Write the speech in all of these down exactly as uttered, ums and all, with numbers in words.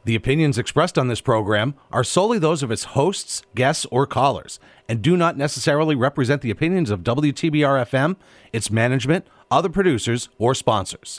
The opinions expressed on this program are solely those of its hosts, guests, or callers, and do not necessarily represent the opinions of W T B R F M, its management, other producers, or sponsors.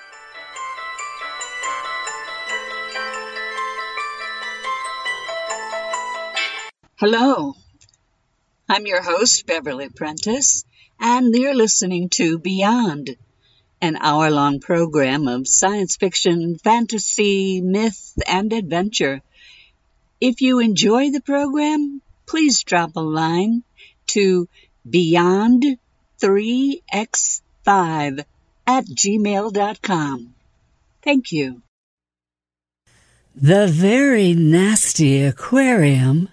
Hello, I'm your host, Beverly Prentice, and you're listening to Beyond, an hour-long program of science fiction, fantasy, myth, and adventure. If you enjoy the program, please drop a line to beyond three x five at gmail dot com. Thank you. The Very Nasty Aquarium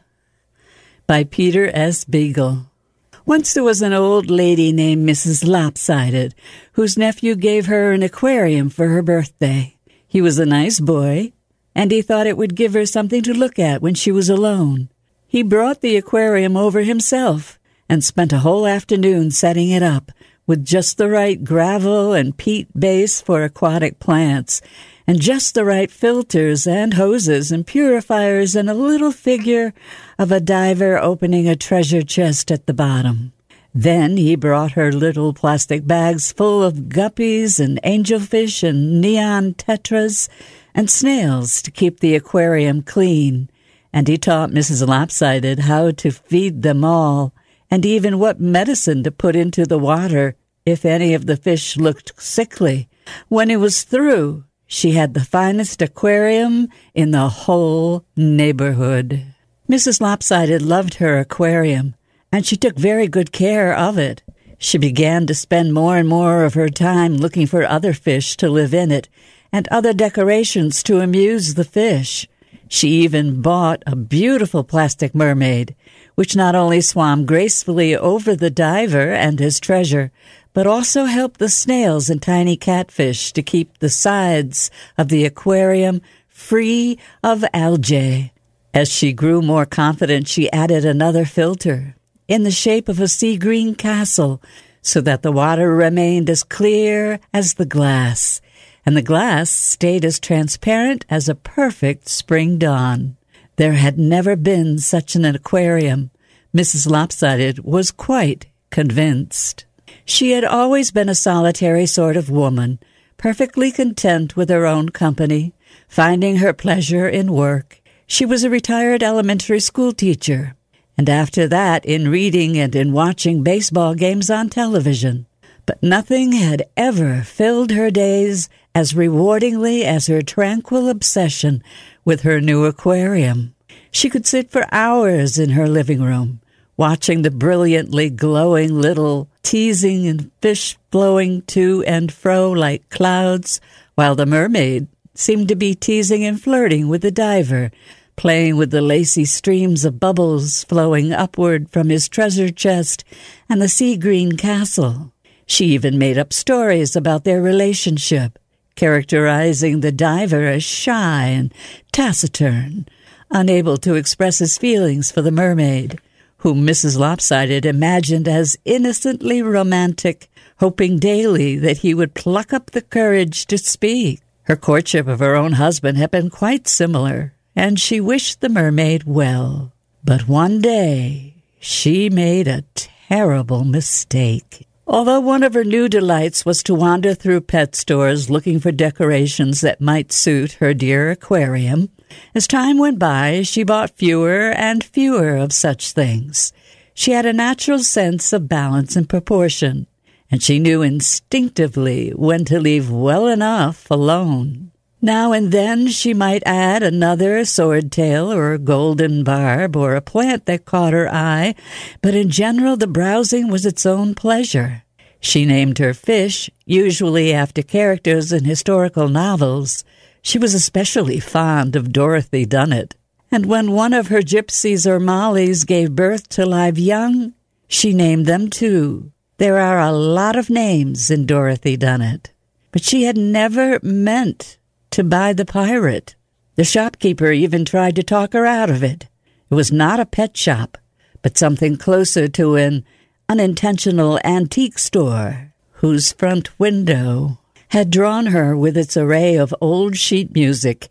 by Peter S. Beagle. Once there was an old lady named Missus Lopsided, whose nephew gave her an aquarium for her birthday. He was a nice boy, and he thought it would give her something to look at when she was alone. He brought the aquarium over himself and spent a whole afternoon setting it up with just the right gravel and peat base for aquatic plants, and just the right filters and hoses and purifiers and a little figure of a diver opening a treasure chest at the bottom. Then he brought her little plastic bags full of guppies and angelfish and neon tetras and snails to keep the aquarium clean, and he taught Missus Lopsided how to feed them all, and even what medicine to put into the water if any of the fish looked sickly. When he was through, she had the finest aquarium in the whole neighborhood. Missus Lopsided loved her aquarium, and she took very good care of it. She began to spend more and more of her time looking for other fish to live in it, and other decorations to amuse the fish. She even bought a beautiful plastic mermaid, which not only swam gracefully over the diver and his treasure, but also helped the snails and tiny catfish to keep the sides of the aquarium free of algae. As she grew more confident, she added another filter in the shape of a sea green castle so that the water remained as clear as the glass, and the glass stayed as transparent as a perfect spring dawn. There had never been such an aquarium. Missus Lopsided was quite convinced. She had always been a solitary sort of woman, perfectly content with her own company, finding her pleasure in work. She was a retired elementary school teacher, and after that in reading and in watching baseball games on television. But nothing had ever filled her days as rewardingly as her tranquil obsession with her new aquarium. She could sit for hours in her living room, watching the brilliantly glowing little teasing and fish flowing to and fro like clouds, while the mermaid seemed to be teasing and flirting with the diver, playing with the lacy streams of bubbles flowing upward from his treasure chest and the sea-green castle. She even made up stories about their relationship, characterizing the diver as shy and taciturn, unable to express his feelings for the mermaid, whom Missus Lopsided imagined as innocently romantic, hoping daily that he would pluck up the courage to speak. Her courtship of her own husband had been quite similar, and she wished the mermaid well. But one day she made a terrible mistake. Although one of her new delights was to wander through pet stores looking for decorations that might suit her dear aquarium, as time went by, she bought fewer and fewer of such things. She had a natural sense of balance and proportion, and she knew instinctively when to leave well enough alone. Now and then she might add another swordtail or a golden barb or a plant that caught her eye, but in general the browsing was its own pleasure. She named her fish, usually after characters in historical novels. She was especially fond of Dorothy Dunnet, and when one of her gypsies or mollies gave birth to live young, she named them too. There are a lot of names in Dorothy Dunnet, but she had never meant to buy the pirate. The shopkeeper even tried to talk her out of it. It was not a pet shop, but something closer to an unintentional antique store, whose front window had drawn her with its array of old sheet music,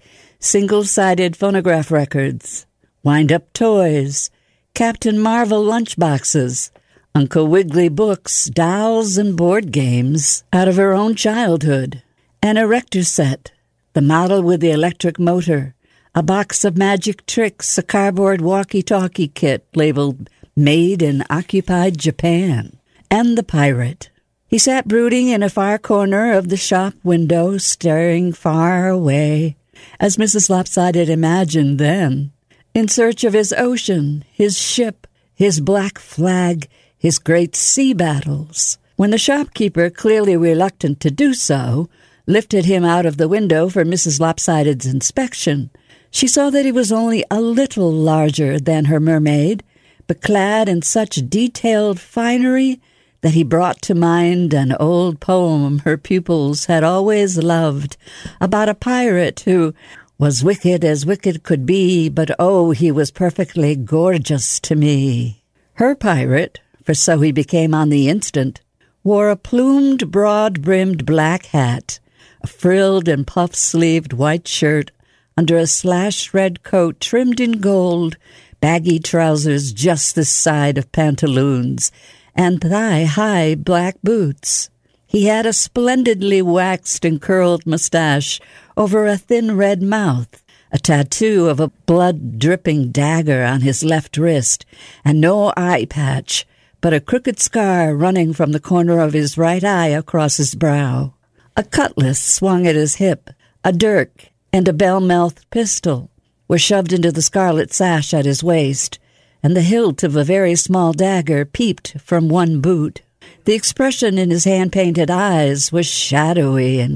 single-sided phonograph records, wind-up toys, Captain Marvel lunchboxes, Uncle Wiggily books, dolls, and board games out of her own childhood, an erector set, the model with the electric motor, a box of magic tricks, a cardboard walkie-talkie kit labeled Made in Occupied Japan, and the pirate. He sat brooding in a far corner of the shop window, staring far away, as Missus Lopsided imagined then, in search of his ocean, his ship, his black flag, his great sea battles, when the shopkeeper, clearly reluctant to do so, lifted him out of the window for Missus Lopsided's inspection. She saw that he was only a little larger than her mermaid, but clad in such detailed finery that he brought to mind an old poem her pupils had always loved, about a pirate who was wicked as wicked could be, but oh, he was perfectly gorgeous to me. Her pirate, for so he became on the instant, wore a plumed, broad-brimmed black hat, a frilled and puff-sleeved white shirt under a slashed red coat trimmed in gold, baggy trousers just this side of pantaloons, and thigh-high black boots. He had a splendidly waxed and curled mustache over a thin red mouth, a tattoo of a blood-dripping dagger on his left wrist, and no eye patch, but a crooked scar running from the corner of his right eye across his brow. A cutlass swung at his hip, a dirk and a bell-mouthed pistol were shoved into the scarlet sash at his waist, and the hilt of a very small dagger peeped from one boot. The expression in his hand-painted eyes was shadowy and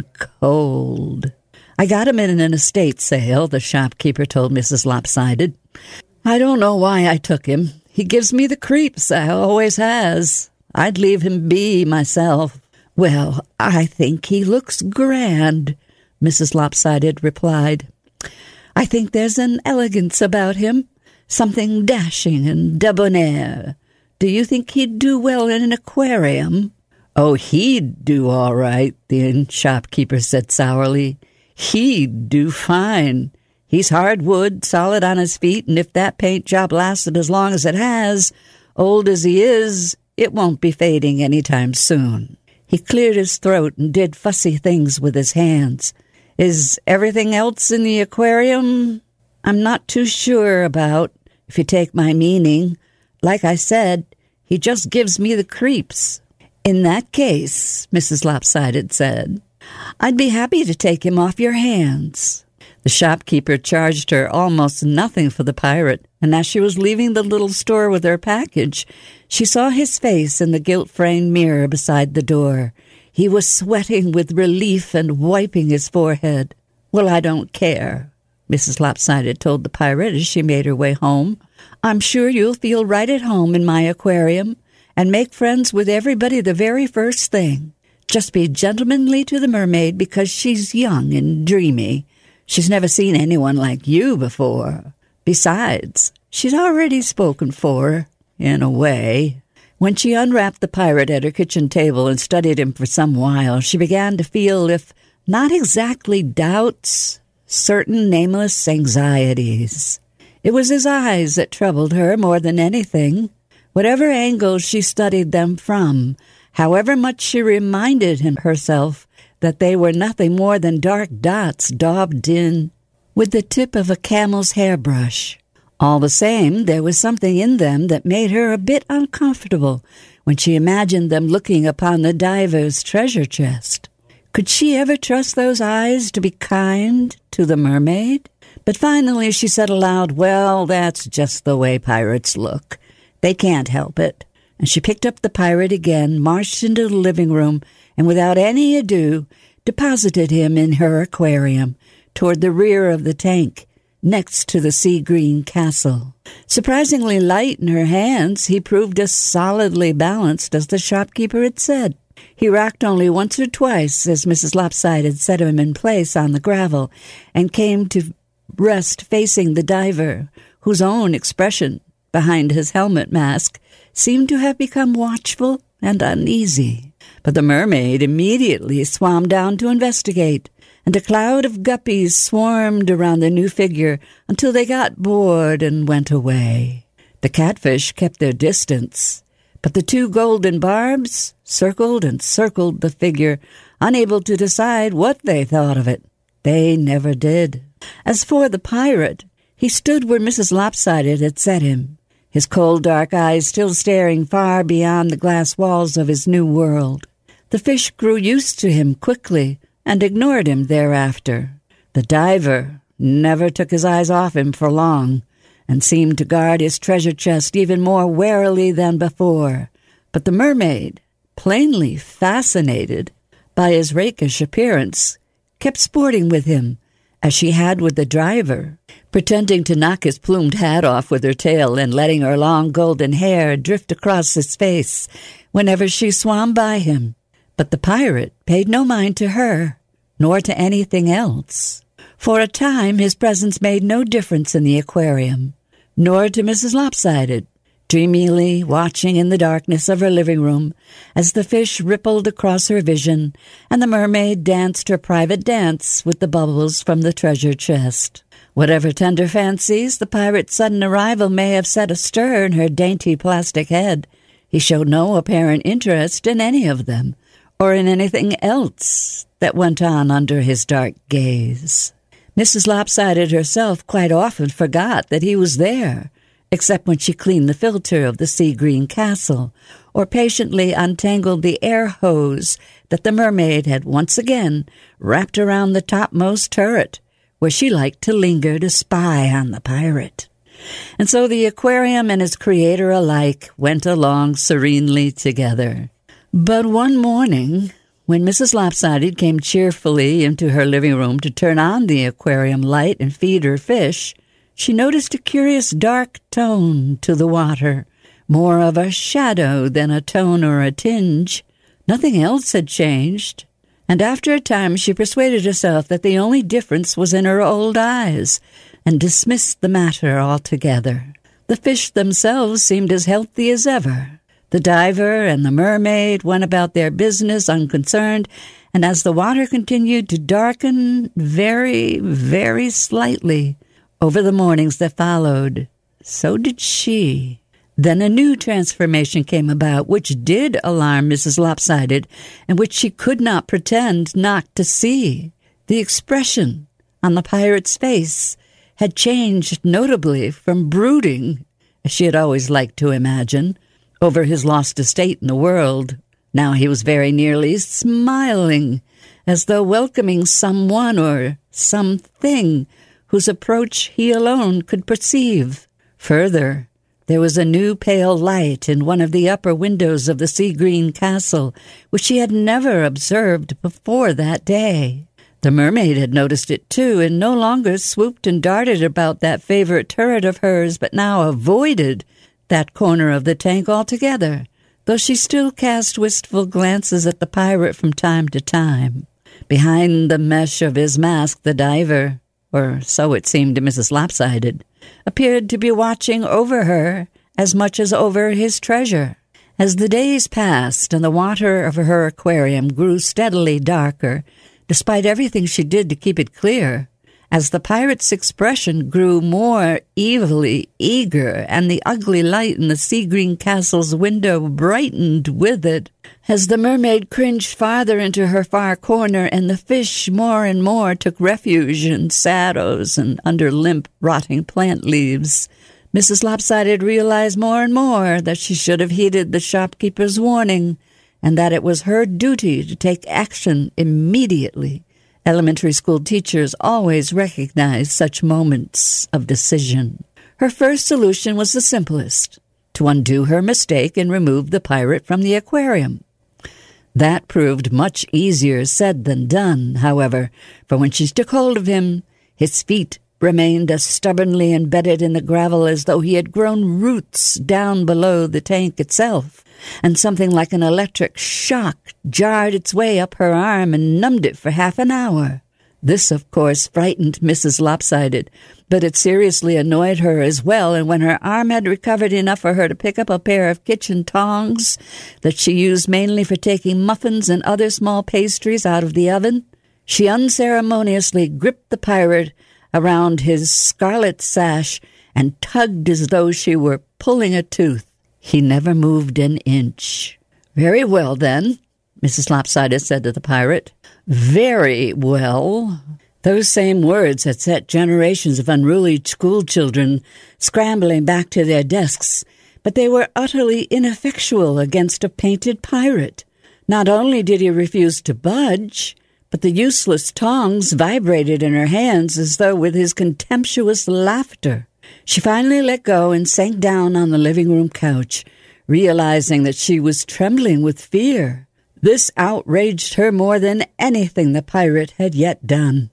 cold. "I got him in an estate sale," the shopkeeper told Missus Lopsided. "I don't know why I took him. He gives me the creeps, I always has. I'd leave him be myself." "Well, I think he looks grand," Missus Lopsided replied. "I think there's an elegance about him, something dashing and debonair. Do you think he'd do well in an aquarium?" "Oh, he'd do all right," the shopkeeper said sourly. "He'd do fine. He's hardwood, solid on his feet, and if that paint job lasted as long as it has, old as he is, it won't be fading any time soon." He cleared his throat and did fussy things with his hands. "Is everything else in the aquarium? I'm not too sure about, if you take my meaning. Like I said, he just gives me the creeps." "In that case," Missus Lopsided said, "I'd be happy to take him off your hands." The shopkeeper charged her almost nothing for the pirate, and as she was leaving the little store with her package, she saw his face in the gilt-framed mirror beside the door. He was sweating with relief and wiping his forehead. "Well, I don't care," Missus Lopsided told the pirate as she made her way home. "I'm sure you'll feel right at home in my aquarium and make friends with everybody the very first thing. Just be gentlemanly to the mermaid because she's young and dreamy. She's never seen anyone like you before. Besides, she's already spoken for, in a way." When she unwrapped the pirate at her kitchen table and studied him for some while, she began to feel, if not exactly doubts, certain nameless anxieties. It was his eyes that troubled her more than anything. Whatever angle she studied them from, however much she reminded him herself that they were nothing more than dark dots daubed in with the tip of a camel's hairbrush. All the same, there was something in them that made her a bit uncomfortable when she imagined them looking upon the diver's treasure chest. Could she ever trust those eyes to be kind to the mermaid? But finally she said aloud, "Well, that's just the way pirates look. They can't help it." And she picked up the pirate again, marched into the living room, and without any ado, deposited him in her aquarium, toward the rear of the tank, next to the sea-green castle. Surprisingly light in her hands, he proved as solidly balanced as the shopkeeper had said. He rocked only once or twice as Missus Lopsided set him in place on the gravel, and came to rest facing the diver, whose own expression, behind his helmet mask, seemed to have become watchful and uneasy. But the mermaid immediately swam down to investigate, and a cloud of guppies swarmed around the new figure until they got bored and went away. The catfish kept their distance, but the two golden barbs circled and circled the figure, unable to decide what they thought of it. They never did. As for the pirate, he stood where Missus Lopsided had set him, his cold dark eyes still staring far beyond the glass walls of his new world. The fish grew used to him quickly and ignored him thereafter. The diver never took his eyes off him for long, and seemed to guard his treasure chest even more warily than before. But the mermaid, plainly fascinated by his rakish appearance, kept sporting with him, as she had with the driver, pretending to knock his plumed hat off with her tail and letting her long golden hair drift across his face whenever she swam by him. But the pirate paid no mind to her, nor to anything else. For a time his presence made no difference in the aquarium, nor to Missus Lopsided, dreamily watching in the darkness of her living room as the fish rippled across her vision and the mermaid danced her private dance with the bubbles from the treasure chest. Whatever tender fancies the pirate's sudden arrival may have set astir in her dainty plastic head, he showed no apparent interest in any of them, or in anything else that went on under his dark gaze. Missus Lopsided herself quite often forgot that he was there, except when she cleaned the filter of the sea-green castle, or patiently untangled the air hose that the mermaid had once again wrapped around the topmost turret, where she liked to linger to spy on the pirate. And so the aquarium and its creator alike went along serenely together. But one morning, when Missus Lopsided came cheerfully into her living room to turn on the aquarium light and feed her fish, she noticed a curious dark tone to the water, more of a shadow than a tone or a tinge. Nothing else had changed, and after a time she persuaded herself that the only difference was in her old eyes, and dismissed the matter altogether. The fish themselves seemed as healthy as ever. The diver and the mermaid went about their business unconcerned, and as the water continued to darken very, very slightly over the mornings that followed, so did she. Then a new transformation came about, which did alarm Missus Lopsided, and which she could not pretend not to see. The expression on the pirate's face had changed notably from brooding, as she had always liked to imagine, over his lost estate in the world. Now he was very nearly smiling, as though welcoming someone or something whose approach he alone could perceive. Further, there was a new pale light in one of the upper windows of the sea-green castle, which she had never observed before that day. The mermaid had noticed it too, and no longer swooped and darted about that favorite turret of hers, but now avoided that corner of the tank altogether, though she still cast wistful glances at the pirate from time to time. Behind the mesh of his mask, the diver, or so it seemed to Missus Lopsided, appeared to be watching over her as much as over his treasure. As the days passed and the water of her aquarium grew steadily darker, despite everything she did to keep it clear, as the pirate's expression grew more evilly eager and the ugly light in the sea-green castle's window brightened with it, as the mermaid cringed farther into her far corner and the fish more and more took refuge in shadows and under limp, rotting plant leaves, Missus Lopsided realized more and more that she should have heeded the shopkeeper's warning, and that it was her duty to take action immediately. Elementary school teachers always recognize such moments of decision. Her first solution was the simplest, to undo her mistake and remove the pirate from the aquarium. That proved much easier said than done, however, for when she took hold of him, his feet remained as stubbornly embedded in the gravel as though he had grown roots down below the tank itself, and something like an electric shock jarred its way up her arm and numbed it for half an hour. This, of course, frightened Missus Lopsided, but it seriously annoyed her as well, and when her arm had recovered enough for her to pick up a pair of kitchen tongs that she used mainly for taking muffins and other small pastries out of the oven, She unceremoniously gripped the pirate around his scarlet sash and tugged as though she were pulling a tooth. He never moved an inch. "Very well, then," Missus Lopsided said to the pirate. "Very well." Those same words had set generations of unruly schoolchildren scrambling back to their desks, but they were utterly ineffectual against a painted pirate. Not only did he refuse to budge, but the useless tongs vibrated in her hands as though with his contemptuous laughter. She finally let go and sank down on the living room couch, realizing that she was trembling with fear. This outraged her more than anything the pirate had yet done.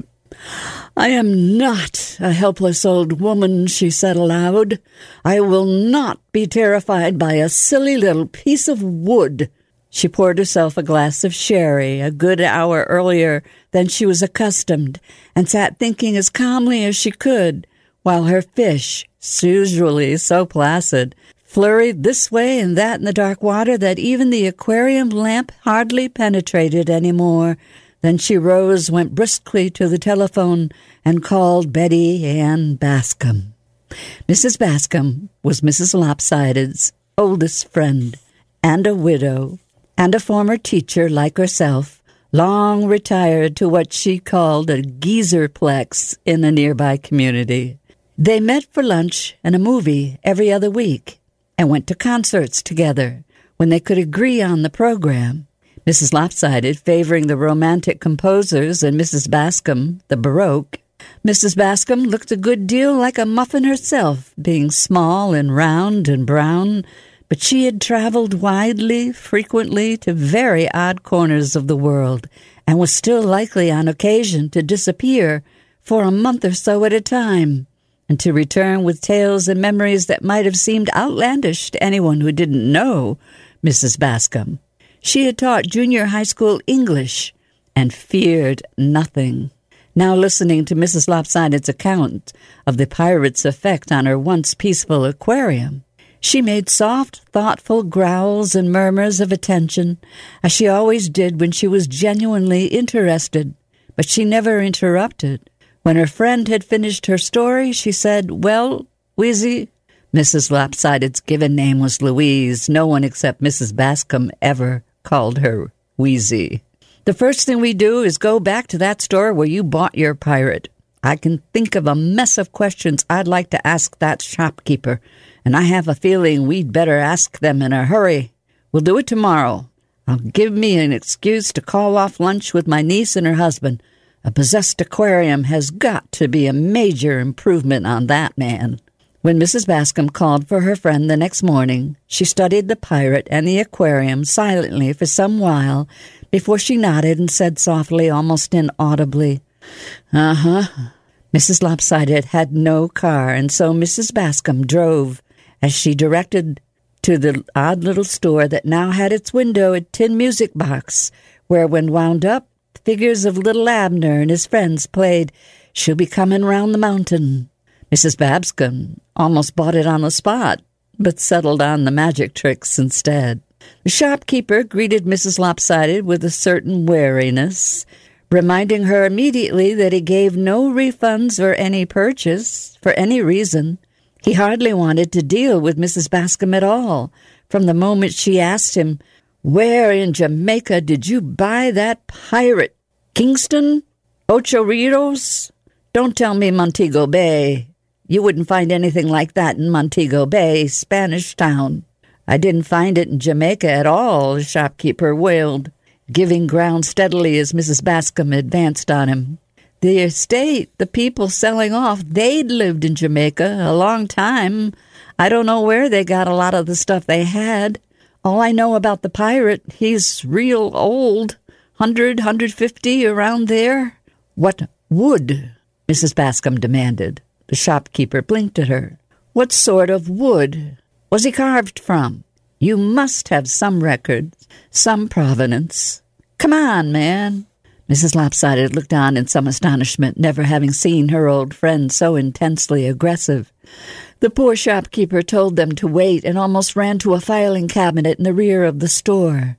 "I am not a helpless old woman," she said aloud. "I will not be terrified by a silly little piece of wood." She poured herself a glass of sherry a good hour earlier than she was accustomed, and sat thinking as calmly as she could, while her fish, usually so placid, flurried this way and that in the dark water that even the aquarium lamp hardly penetrated any more. Then she rose, went briskly to the telephone, and called Betty Ann Bascom. Missus Bascom was Missus Lopsided's oldest friend, and a widow, and a former teacher like herself, long retired to what she called a geezerplex in a nearby community. They met for lunch and a movie every other week, and went to concerts together when they could agree on the program. Missus Lopsided favoring the romantic composers and Missus Bascom the Baroque. Missus Bascom looked a good deal like a muffin herself, being small and round and brown, but she had traveled widely, frequently, to very odd corners of the world, and was still likely on occasion to disappear for a month or so at a time, and to return with tales and memories that might have seemed outlandish to anyone who didn't know Missus Bascom. She had taught junior high school English and feared nothing. Now listening to Missus Lopsided's account of the pirate's effect on her once peaceful aquarium, she made soft, thoughtful growls and murmurs of attention, as she always did when she was genuinely interested, but she never interrupted. When her friend had finished her story, she said, "Well, Wheezy," Missus Lopsided's given name was Louise. No one except Missus Bascom ever called her Wheezy. "The first thing we do is go back to that store where you bought your pirate. I can think of a mess of questions I'd like to ask that shopkeeper, and I have a feeling we'd better ask them in a hurry. We'll do it tomorrow. I'll give me an excuse to call off lunch with my niece and her husband. A possessed aquarium has got to be a major improvement on that man." When Missus Bascom called for her friend the next morning, she studied the pirate and the aquarium silently for some while before she nodded and said softly, almost inaudibly, "Uh-huh." Missus Lopsided had no car, and so Missus Bascom drove, as she directed, to the odd little store that now had its window a tin music box, where, when wound up, figures of little Abner and his friends played "She'll Be Comin' Round the Mountain." Missus Bascom almost bought it on the spot, but settled on the magic tricks instead. The shopkeeper greeted Missus Lopsided with a certain wariness, reminding her immediately that he gave no refunds for any purchase, for any reason. He hardly wanted to deal with Missus Bascom at all, from the moment she asked him, "Where in Jamaica did you buy that pirate? Kingston? Ocho Rios? Don't tell me Montego Bay. You wouldn't find anything like that in Montego Bay, Spanish Town." "I didn't find it in Jamaica at all," the shopkeeper wailed, giving ground steadily as Missus Bascom advanced on him. "The estate, the people selling off, they'd lived in Jamaica a long time. I don't know where they got a lot of the stuff they had. All I know about the pirate, he's real old, hundred, hundred fifty, around there." "What wood?" Missus Bascom demanded. The shopkeeper blinked at her. "What sort of wood was he carved from? You must have some record, some provenance. Come on, man." Missus Lopsided looked on in some astonishment, never having seen her old friend so intensely aggressive. The poor shopkeeper told them to wait and almost ran to a filing cabinet in the rear of the store.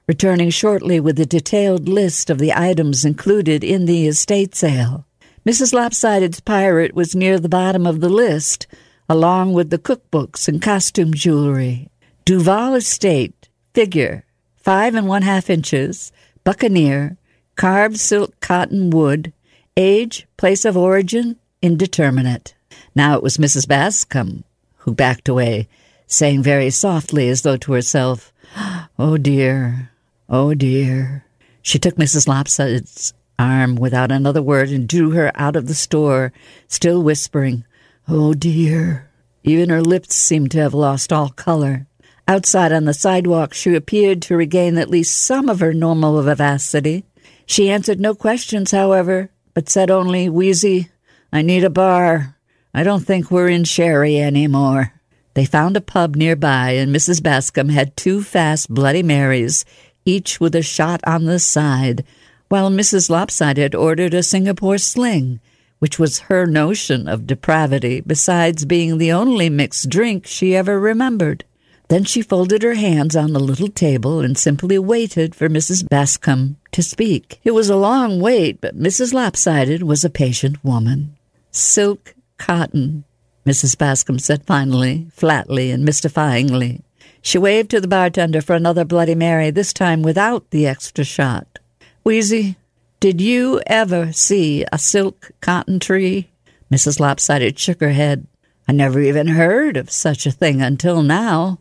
returning shortly with a detailed list of the items included in the estate sale. Missus Lopsided's pirate was near the bottom of the list, along with the cookbooks and costume jewelry. Duval Estate, figure, five and one-half inches, buccaneer, carved silk cotton wood, age, place of origin, indeterminate. Now it was Missus Bascom who backed away, saying very softly as though to herself, "Oh dear, oh dear." She took Missus Lopsided's arm without another word and drew her out of the store, still whispering, "Oh dear." Even her lips seemed to have lost all color. Outside on the sidewalk, she appeared to regain at least some of her normal vivacity. She answered no questions, however, but said only, "Wheezy, I need a bar. I don't think we're in Sherry anymore." They found a pub nearby, and Missus Bascom had two fast Bloody Marys, each with a shot on the side, while Missus Lopsided ordered a Singapore Sling, which was her notion of depravity, besides being the only mixed drink she ever remembered. Then she folded her hands on the little table and simply waited for Missus Bascom to speak. It was a long wait, but Missus Lopsided was a patient woman. "Silk cotton," Missus Bascom said finally, flatly and mystifyingly. She waved to the bartender for another Bloody Mary, this time without the extra shot. "Wheezy, did you ever see a silk cotton tree?" Missus Lopsided shook her head. "I never even heard of such a thing until now."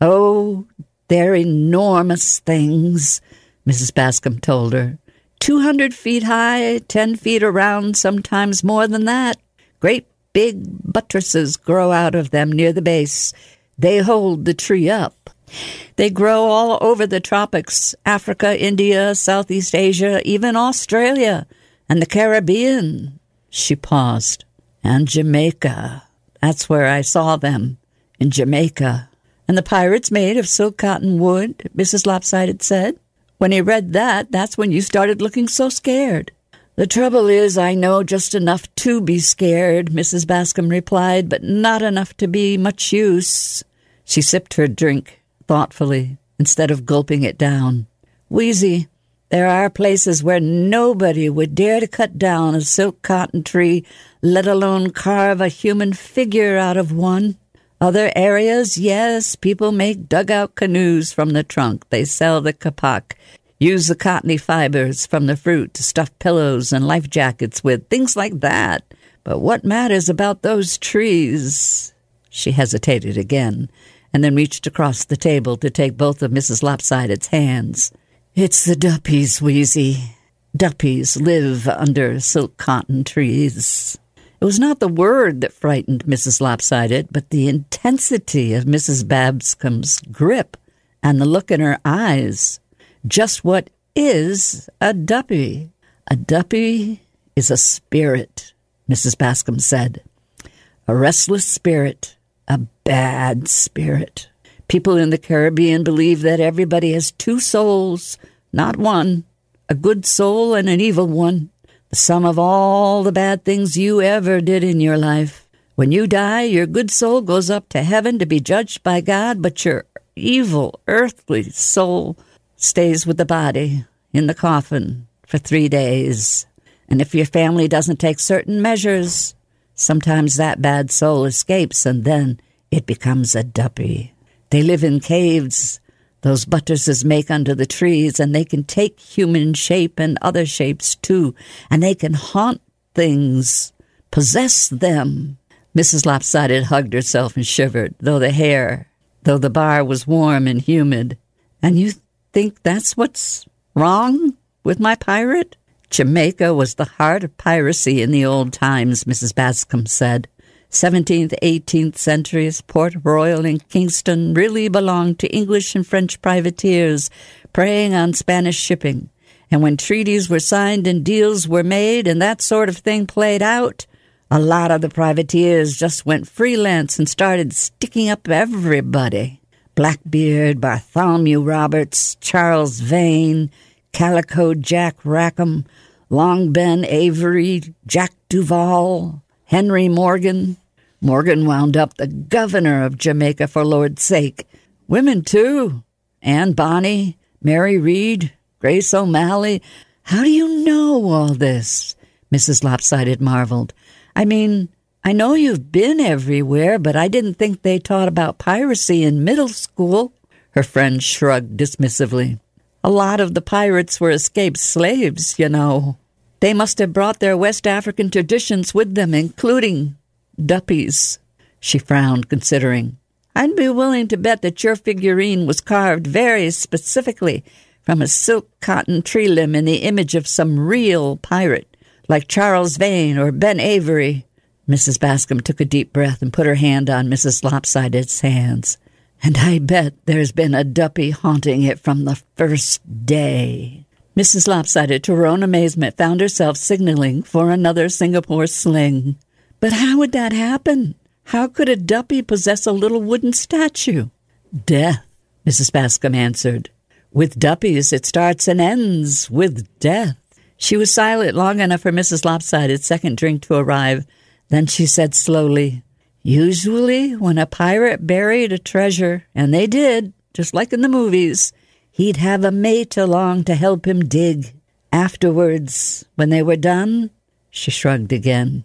"Oh, they're enormous things," Missus Bascom told her. Two hundred feet high, ten feet around, sometimes more than that. Great big buttresses grow out of them near the base. They hold the tree up. They grow all over the tropics, Africa, India, Southeast Asia, even Australia, and the Caribbean." She paused. "And Jamaica. That's where I saw them, in Jamaica." "And the pirate's made of silk cotton wood," Missus Lopsided said. "When he read that, that's when you started looking so scared." "The trouble is, I know just enough to be scared," Missus Bascom replied, "but not enough to be much use." She sipped her drink thoughtfully, instead of gulping it down. "Wheezy, there are places where nobody would dare to cut down a silk cotton tree, let alone carve a human figure out of one. Other areas, yes, people make dugout canoes from the trunk. They sell the kapak, use the cottony fibers from the fruit to stuff pillows and life jackets with, things like that. But what matters about those trees?" She hesitated again, and then reached across the table to take both of Missus Lopsided's hands. "It's the duppies, Wheezy. Duppies live under silk cotton trees." It was not the word that frightened Missus Lopsided, but the intensity of Missus Bascom's grip and the look in her eyes. Just what is a duppy? "A duppy is a spirit," Missus Bascom said. "A restless spirit, a bad spirit. People in the Caribbean believe that everybody has two souls, not one, a good soul and an evil one. The sum of all the bad things you ever did in your life. When you die, your good soul goes up to heaven to be judged by God, but your evil, earthly soul stays with the body in the coffin for three days. And if your family doesn't take certain measures, sometimes that bad soul escapes, and then it becomes a duppy. They live in caves those buttresses make under the trees, and they can take human shape and other shapes too, and they can haunt things, possess them." Missus Lopsided hugged herself and shivered, though the hair, though the bar was warm and humid. "And you think that's what's wrong with my pirate?" "Jamaica was the heart of piracy in the old times," Missus Bascom said. seventeenth, eighteenth centuries, Port Royal and Kingston really belonged to English and French privateers preying on Spanish shipping. And when treaties were signed and deals were made and that sort of thing played out, a lot of the privateers just went freelance and started sticking up everybody. Blackbeard, Bartholomew Roberts, Charles Vane, Calico Jack Rackham, Long Ben Avery, Jack Duval, Henry Morgan. Morgan wound up the governor of Jamaica for Lord's sake. Women, too. Anne Bonny, Mary Read, Grace O'Malley. How do you know all this? Missus Lopsided marveled. I mean, I know you've been everywhere, but I didn't think they taught about piracy in middle school. Her friend shrugged dismissively. A lot of the pirates were escaped slaves, you know. They must have brought their West African traditions with them, including duppies. She frowned, considering. I'd be willing to bet that your figurine was carved very specifically from a silk cotton tree limb in the image of some real pirate, like Charles Vane or Ben Avery. Missus Bascom took a deep breath and put her hand on Missus Lopsided's hands. And I bet there's been a duppy haunting it from the first day. Missus Lopsided, to her own amazement, found herself signaling for another Singapore sling. But how would that happen? How could a duppy possess a little wooden statue? Death, Missus Bascom answered. With duppies, it starts and ends with death. She was silent long enough for Missus Lopsided's second drink to arrive. Then she said slowly, Usually, when a pirate buried a treasure, and they did, just like in the movies, he'd have a mate along to help him dig. Afterwards, when they were done, she shrugged again.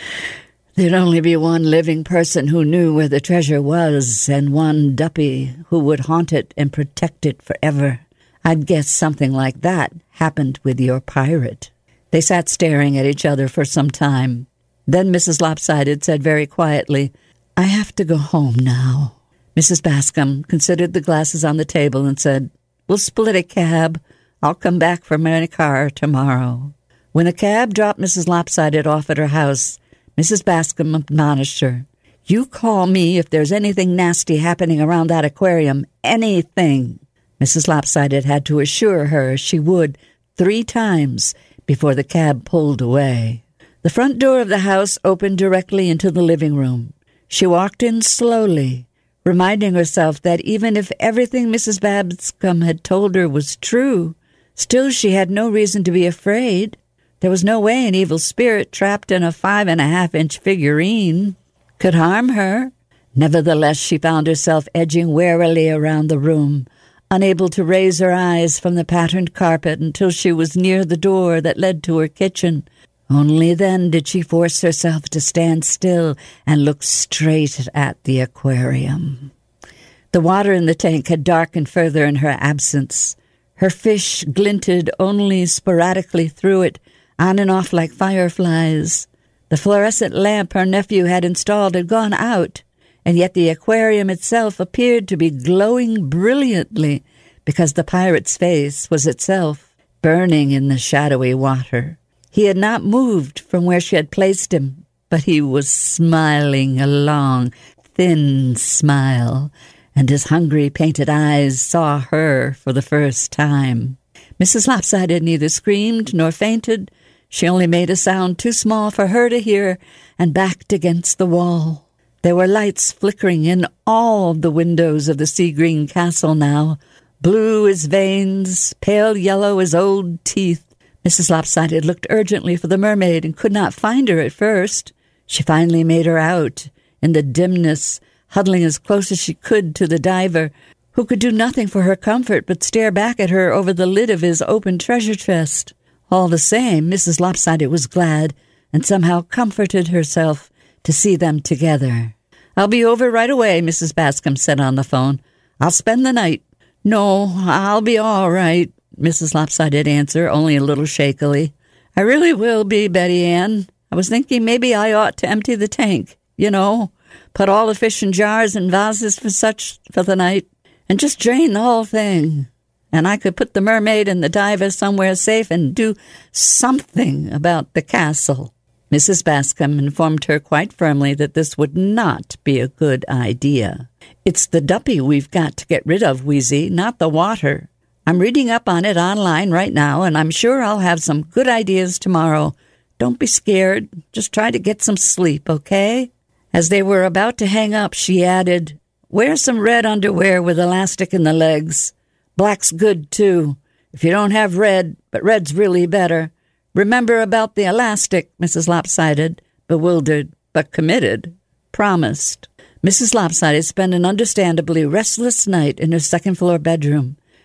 There'd only be one living person who knew where the treasure was, and one duppy who would haunt it and protect it forever. I'd guess something like that happened with your pirate. They sat staring at each other for some time. Then Missus Lopsided said very quietly, I have to go home now. Missus Bascom considered the glasses on the table and said, We'll split a cab. I'll come back for my car tomorrow. When a cab dropped Missus Lopsided off at her house, Missus Bascom admonished her, You call me if there's anything nasty happening around that aquarium. Anything. Missus Lopsided had to assure her she would three times before the cab pulled away. The front door of the house opened directly into the living room. She walked in slowly, reminding herself that even if everything Missus Bascom had told her was true, still she had no reason to be afraid. There was no way an evil spirit trapped in a five-and-a-half-inch figurine could harm her. Nevertheless, she found herself edging warily around the room, unable to raise her eyes from the patterned carpet until she was near the door that led to her kitchen. Only then did she force herself to stand still and look straight at the aquarium. The water in the tank had darkened further in her absence. Her fish glinted only sporadically through it, on and off like fireflies. The fluorescent lamp her nephew had installed had gone out, and yet the aquarium itself appeared to be glowing brilliantly because the pirate's face was itself burning in the shadowy water. He had not moved from where she had placed him, but he was smiling a long, thin smile, and his hungry, painted eyes saw her for the first time. Missus Lopsided neither screamed nor fainted. She only made a sound too small for her to hear and backed against the wall. There were lights flickering in all the windows of the sea-green castle now, blue as veins, pale yellow as old teeth. Missus Lopsided looked urgently for the mermaid and could not find her at first. She finally made her out in the dimness, huddling as close as she could to the diver, who could do nothing for her comfort but stare back at her over the lid of his open treasure chest. All the same, Missus Lopsided was glad and somehow comforted herself to see them together. I'll be over right away, Missus Bascom said on the phone. I'll spend the night. No, I'll be all right, Missus Lopsided answered, only a little shakily. I really will be, Betty Ann. I was thinking maybe I ought to empty the tank, you know, put all the fish in jars and vases for such for the night, and just drain the whole thing. And I could put the mermaid and the diver somewhere safe and do something about the castle. Missus Bascom informed her quite firmly that this would not be a good idea. It's the duppy we've got to get rid of, Wheezy, not the water. I'm reading up on it online right now, and I'm sure I'll have some good ideas tomorrow. Don't be scared. Just try to get some sleep, okay? As they were about to hang up, she added, Wear some red underwear with elastic in the legs. Black's good, too. If you don't have red, but red's really better. Remember about the elastic, Missus Lopsided, bewildered, but committed, promised. Missus Lopsided spent an understandably restless night in her second-floor bedroom.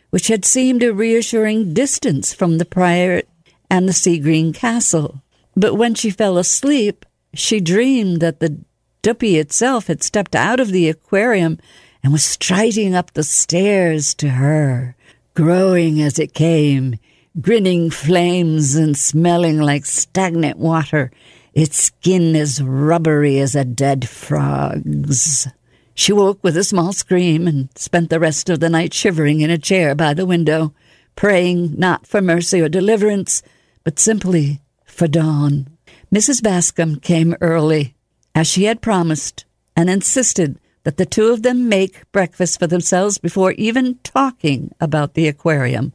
which had seemed a reassuring distance from the pirate and the sea green castle. But when she fell asleep, she dreamed that the Duppy itself had stepped out of the aquarium and was striding up the stairs to her, growing as it came, grinning flames and smelling like stagnant water, its skin as rubbery as a dead frog's. She woke with a small scream and spent the rest of the night shivering in a chair by the window, praying not for mercy or deliverance, but simply for dawn. Missus Bascom came early, as she had promised, and insisted that the two of them make breakfast for themselves before even talking about the aquarium,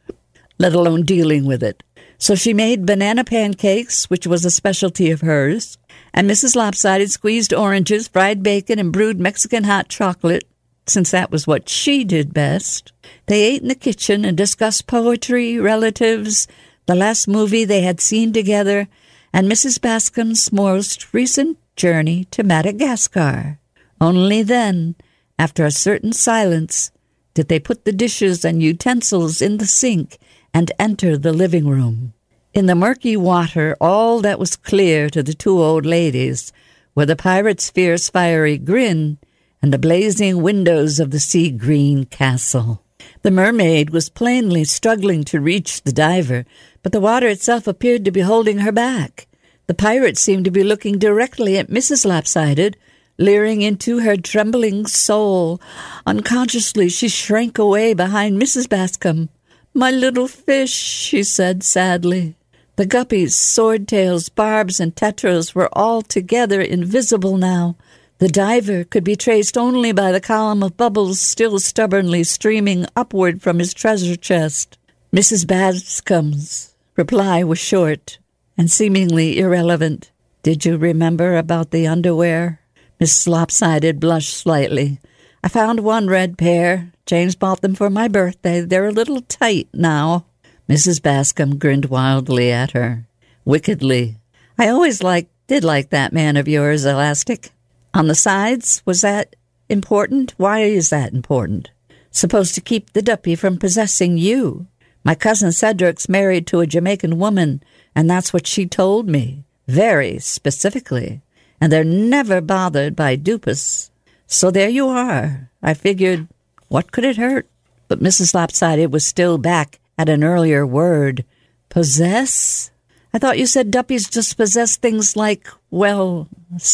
let alone dealing with it. So she made banana pancakes, which was a specialty of hers, and Missus Lopsided squeezed oranges, fried bacon, and brewed Mexican hot chocolate, since that was what she did best. They ate in the kitchen and discussed poetry, relatives, the last movie they had seen together, and Missus Bascom's most recent journey to Madagascar. Only then, after a certain silence, did they put the dishes and utensils in the sink and enter the living room. In the murky water, all that was clear to the two old ladies were the pirate's fierce, fiery grin and the blazing windows of the sea-green castle. The mermaid was plainly struggling to reach the diver, but the water itself appeared to be holding her back. The pirate seemed to be looking directly at Missus Lopsided, leering into her trembling soul. Unconsciously, she shrank away behind Missus Bascom. "My little fish," she said sadly. The guppies, swordtails, barbs, and tetras were all together invisible now. The diver could be traced only by the column of bubbles still stubbornly streaming upward from his treasure chest. Missus Bascom's reply was short and seemingly irrelevant. "Did you remember about the underwear?" Miss Lopsided blushed slightly. "I found one red pair. James bought them for my birthday. They're a little tight now." Missus Bascom grinned wildly at her, wickedly. "I always like, did like that man of yours, Elastic. On the sides, was that important? Why is that important? Supposed to keep the Duppy from possessing you. My cousin Cedric's married to a Jamaican woman, and that's what she told me, very specifically. And they're never bothered by Dupas. So there you are. I figured, what could it hurt?" But Missus Lopsided was still back at an earlier word. "Possess? I thought you said Duppies just possess things like, well,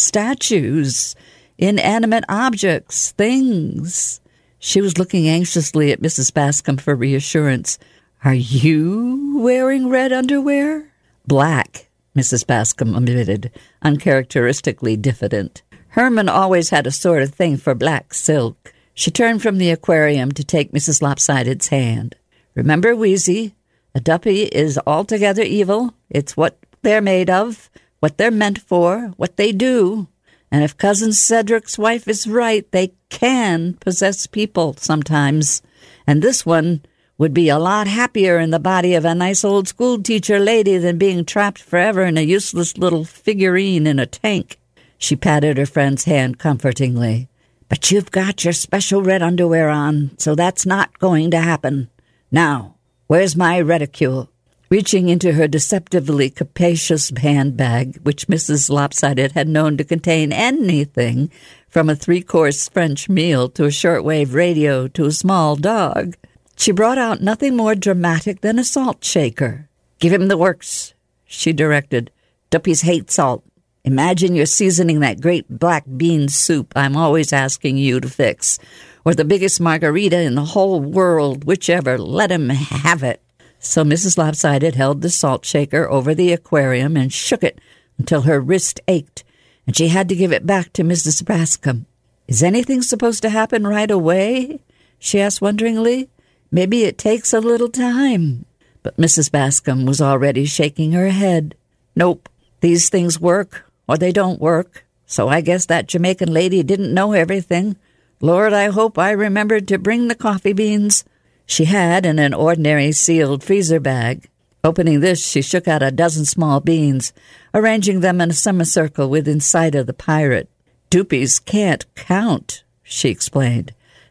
statues, inanimate objects, things." She was looking anxiously at Missus Bascom for reassurance. "Are you wearing red underwear?" "Black," Missus Bascom admitted, uncharacteristically diffident. Herman always had a sort of thing for black silk. She turned from the aquarium to take Missus Lopsided's hand. "Remember, Wheezy, a Duppy is altogether evil. It's what they're made of, what they're meant for, what they do. And if Cousin Cedric's wife is right, they can possess people sometimes. And this one would be a lot happier in the body of a nice old schoolteacher lady than being trapped forever in a useless little figurine in a tank." She patted her friend's hand comfortingly. "But you've got your special red underwear on, so that's not going to happen. Now, where's my reticule?" Reaching into her deceptively capacious handbag, which Missus Lopsided had known to contain anything from a three-course French meal to a shortwave radio to a small dog, she brought out nothing more dramatic than a salt shaker. "Give him the works," she directed. "Duppies hate salt. Imagine you're seasoning that great black bean soup I'm always asking you to fix, or the biggest margarita in the whole world, whichever. Let him have it." So Missus Lopsided held the salt shaker over the aquarium and shook it until her wrist ached, and she had to give it back to Missus Bascom. "Is anything supposed to happen right away?" she asked wonderingly. "Maybe it takes a little time." But Missus Bascom was already shaking her head. "Nope, these things work, or they don't work. So I guess that Jamaican lady didn't know everything. Lord, I hope I remembered to bring the coffee beans." She had in an ordinary sealed freezer bag. Opening this, she shook out a dozen small beans, arranging them in a semicircle within sight of the pirate. "Duppies can't count," she explained.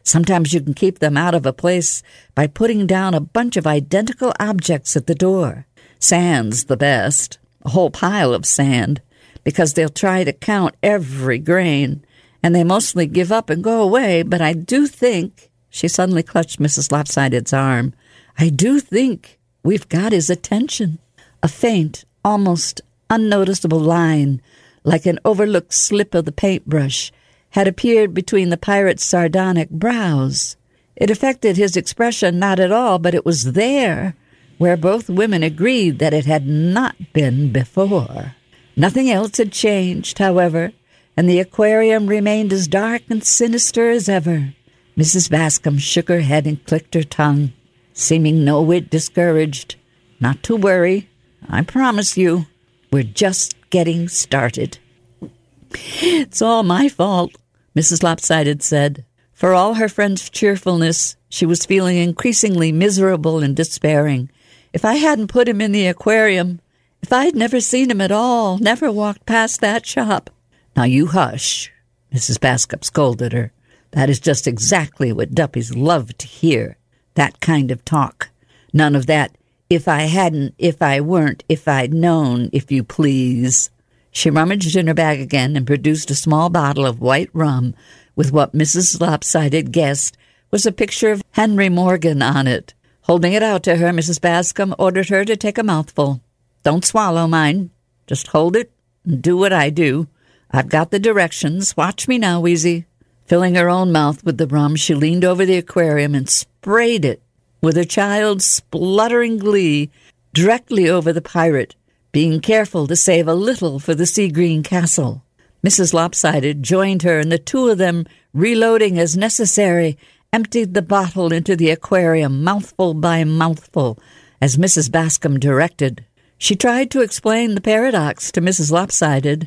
Sometimes you can keep them out of a place by putting down a bunch of identical objects at the door. Sand's the best, a whole pile of sand, because they'll try to count every grain, and they mostly give up and go away, but I do think, she suddenly clutched Missus Lopsided's arm, I do think we've got his attention. A faint, almost unnoticeable line, like an overlooked slip of the paintbrush, had appeared between the pirate's sardonic brows. It affected his expression not at all, but it was there, where both women agreed that it had not been before. Nothing else had changed, however, and the aquarium remained as dark and sinister as ever. Missus Bascom shook her head and clicked her tongue, seeming no whit discouraged. Not to worry. I promise you, we're just getting started. It's all my fault, Missus Lopsided said. For all her friend's cheerfulness, she was feeling increasingly miserable and despairing. If I hadn't put him in the aquarium, if I'd never seen him at all, never walked past that shop. Now you hush, Missus Bascom scolded her. That is just exactly what Duppies love to hear, that kind of talk. None of that, if I hadn't, if I weren't, if I'd known, if you please. She rummaged in her bag again and produced a small bottle of white rum with what Missus Lopsided guessed was a picture of Henry Morgan on it. Holding it out to her, Missus Bascom ordered her to take a mouthful. Don't swallow, mind. Just hold it and do what I do. I've got the directions. Watch me now, Wheezy. Filling her own mouth with the rum, she leaned over the aquarium and sprayed it, with her child's spluttering glee, directly over the pirate, being careful to save a little for the sea-green castle. Missus Lopsided joined her, and the two of them, reloading as necessary, emptied the bottle into the aquarium, mouthful by mouthful, as Missus Bascom directed. She tried to explain the paradox to Missus Lopsided.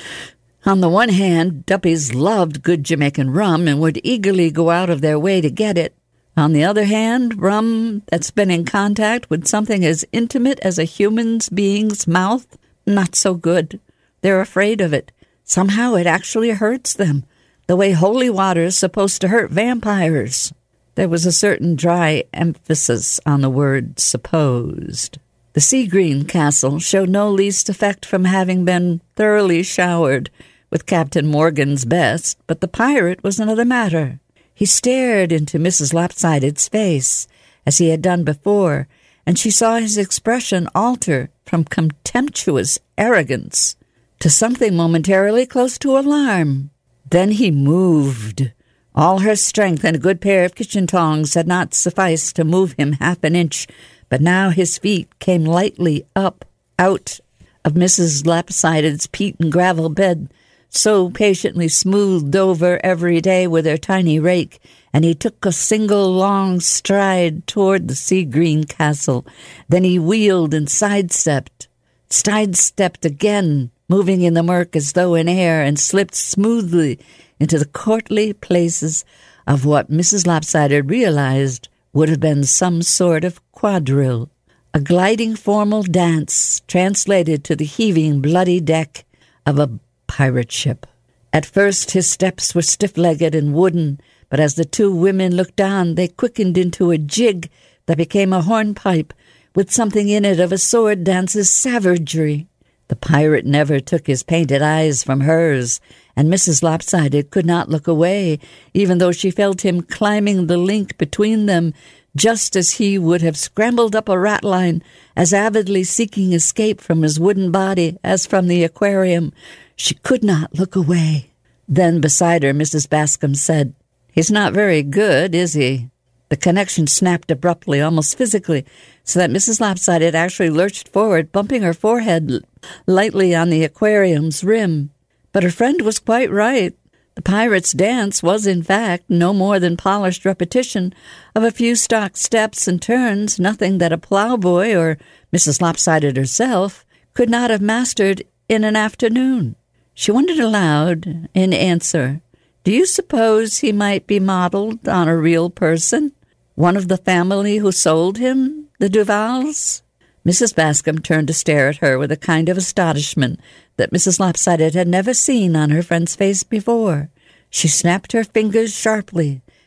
On the one hand, Duppies loved good Jamaican rum and would eagerly go out of their way to get it. On the other hand, rum that's been in contact with something as intimate as a human being's mouth, not so good. They're afraid of it. Somehow it actually hurts them, the way holy water's supposed to hurt vampires. There was a certain dry emphasis on the word supposed. The sea-green castle showed no least effect from having been thoroughly showered with Captain Morgan's best, but the pirate was another matter. He stared into Missus Lopsided's face, as he had done before, and she saw his expression alter from contemptuous arrogance to something momentarily close to alarm. Then he moved. All her strength and a good pair of kitchen tongs had not sufficed to move him half an inch, but now his feet came lightly up, out of Missus Lopsided's peat and gravel bed, so patiently smoothed over every day with her tiny rake, and he took a single long stride toward the sea-green castle. Then he wheeled and sidestepped, sidestepped again, moving in the murk as though in air, and slipped smoothly into the courtly places of what Missus Lopsided realized would have been some sort of quadrille, a gliding formal dance translated to the heaving bloody deck of a pirate ship. At first his steps were stiff-legged and wooden, but as the two women looked on, they quickened into a jig that became a hornpipe with something in it of a sword dancer's savagery. The pirate never took his painted eyes from hers, and Missus Lopsided could not look away, even though she felt him climbing the link between them, just as he would have scrambled up a ratline, as avidly seeking escape from his wooden body as from the aquarium. She could not look away. Then beside her, Missus Bascom said, "He's not very good, is he?" The connection snapped abruptly, almost physically, so that Missus Lopsided actually lurched forward, bumping her forehead lightly on the aquarium's rim. But her friend was quite right. The pirate's dance was, in fact, no more than polished repetition of a few stock steps and turns, nothing that a plowboy or Missus Lopsided herself could not have mastered in an afternoon. She wondered aloud, in answer, "Do you suppose he might be modeled on a real person? One of the family who sold him, the Duvals?" Missus Bascom turned to stare at her with a kind of astonishment that Missus Lopsided had never seen on her friend's face before. She snapped her fingers sharply,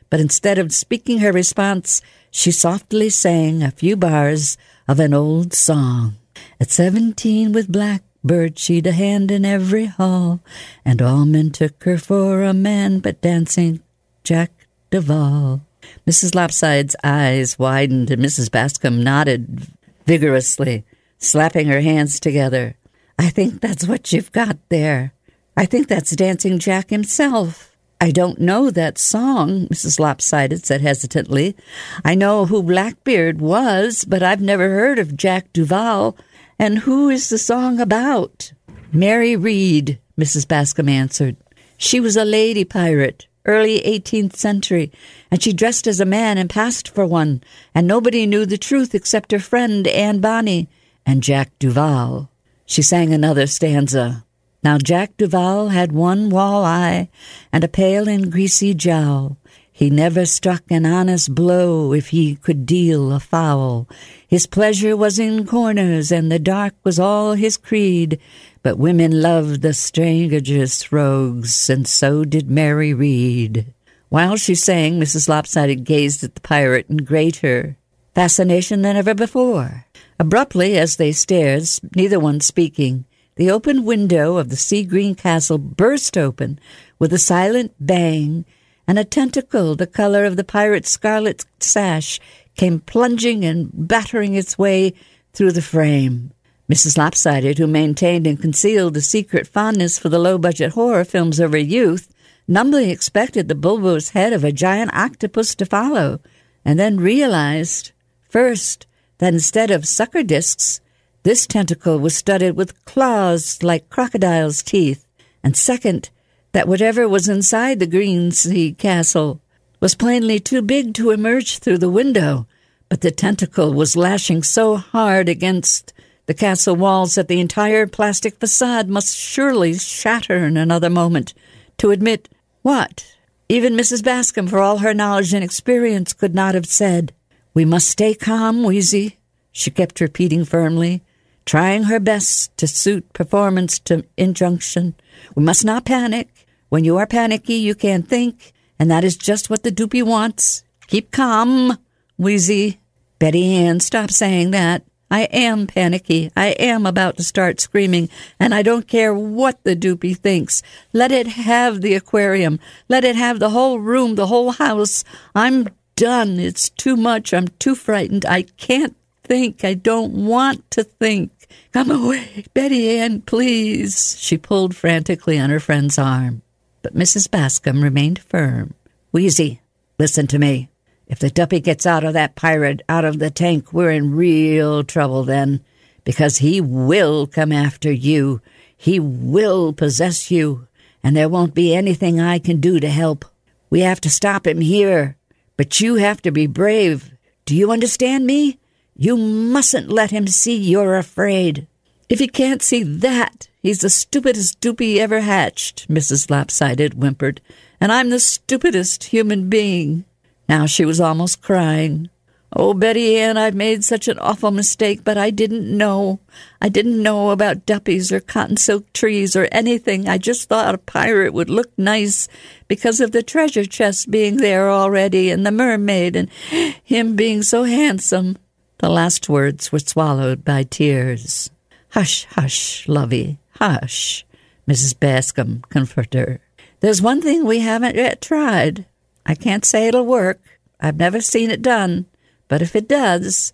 but instead of speaking her response, she softly sang a few bars of an old song. At seventeen with Blackbird, she'd a hand in every hall, and all men took her for a man but Dancing Jack Duvall. Missus Lopside's eyes widened, and Missus Bascom nodded vigorously, slapping her hands together. I think that's what you've got there. I think that's Dancing Jack himself. I don't know that song, Missus Lopsided said hesitantly. I know who Blackbeard was, but I've never heard of Jack Duvall. And who is the song about? Mary Read, Missus Bascom answered. She was a lady pirate, early eighteenth century, and she dressed as a man and passed for one, and nobody knew the truth except her friend Anne Bonny and Jack Duvall. She sang another stanza. Now Jack Duvall had one wall eye and a pale and greasy jowl. He never struck an honest blow if he could deal a foul. His pleasure was in corners, and the dark was all his creed. But women loved the strangest rogues, and so did Mary Read. While she sang, Missus Lopsided gazed at the pirate in greater fascination than ever before. Abruptly, as they stared, neither one speaking, the open window of the sea-green castle burst open with a silent bang, and a tentacle the color of the pirate's scarlet sash came plunging and battering its way through the frame. Missus Lopsided, who maintained and concealed a secret fondness for the low-budget horror films of her youth, numbly expected the bulbous head of a giant octopus to follow, and then realized, first, that instead of sucker discs, this tentacle was studded with claws like crocodile's teeth, and second, that whatever was inside the green sea castle was plainly too big to emerge through the window, but the tentacle was lashing so hard against the castle walls that the entire plastic facade must surely shatter in another moment. To admit what? Even Missus Bascom, for all her knowledge and experience, could not have said. We must stay calm, Wheezy, she kept repeating firmly, trying her best to suit performance to injunction. We must not panic. When you are panicky, you can't think, and that is just what the doopy wants. Keep calm, Wheezy. Betty Ann, stop saying that. I am panicky. I am about to start screaming, and I don't care what the doopy thinks. Let it have the aquarium. Let it have the whole room, the whole house. I'm done. It's too much. I'm too frightened. I can't think. I don't want to think. Come away, Betty Ann, please. She pulled frantically on her friend's arm. But Missus Bascom remained firm. Wheezy, listen to me. If the duppy gets out of that pirate, out of the tank, we're in real trouble then, because he will come after you. He will possess you, and there won't be anything I can do to help. We have to stop him here, but you have to be brave. Do you understand me? You mustn't let him see you're afraid. If he can't see that, he's the stupidest doopy ever hatched, Missus Lopsided whimpered, and I'm the stupidest human being. Now she was almost crying. Oh, Betty Ann, I've made such an awful mistake, but I didn't know. I didn't know about duppies or cotton silk trees or anything. I just thought a pirate would look nice because of the treasure chest being there already and the mermaid and him being so handsome. The last words were swallowed by tears. Hush, hush, lovey, hush, Missus Bascom comforted her. There's one thing we haven't yet tried. I can't say it'll work. I've never seen it done. But if it does,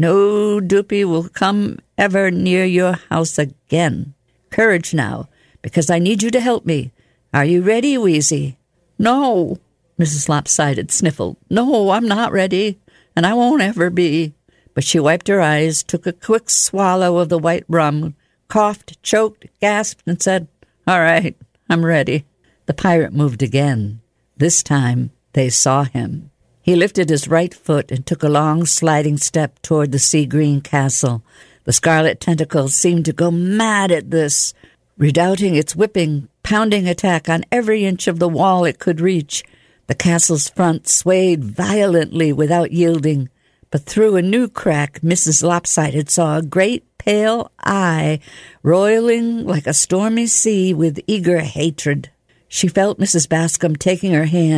no doopy will come ever near your house again. Courage now, because I need you to help me. Are you ready, Wheezy? No, Missus Lopsided sniffled. No, I'm not ready, and I won't ever be. But she wiped her eyes, took a quick swallow of the white rum, coughed, choked, gasped, and said, All right, I'm ready. The pirate moved again. This time, they saw him. He lifted his right foot and took a long sliding step toward the sea-green castle. The scarlet tentacles seemed to go mad at this, redoubting its whipping, pounding attack on every inch of the wall it could reach. The castle's front swayed violently without yielding, but through a new crack Missus Lopsided saw a great pale eye roiling like a stormy sea with eager hatred. She felt Missus Bascom taking her hand,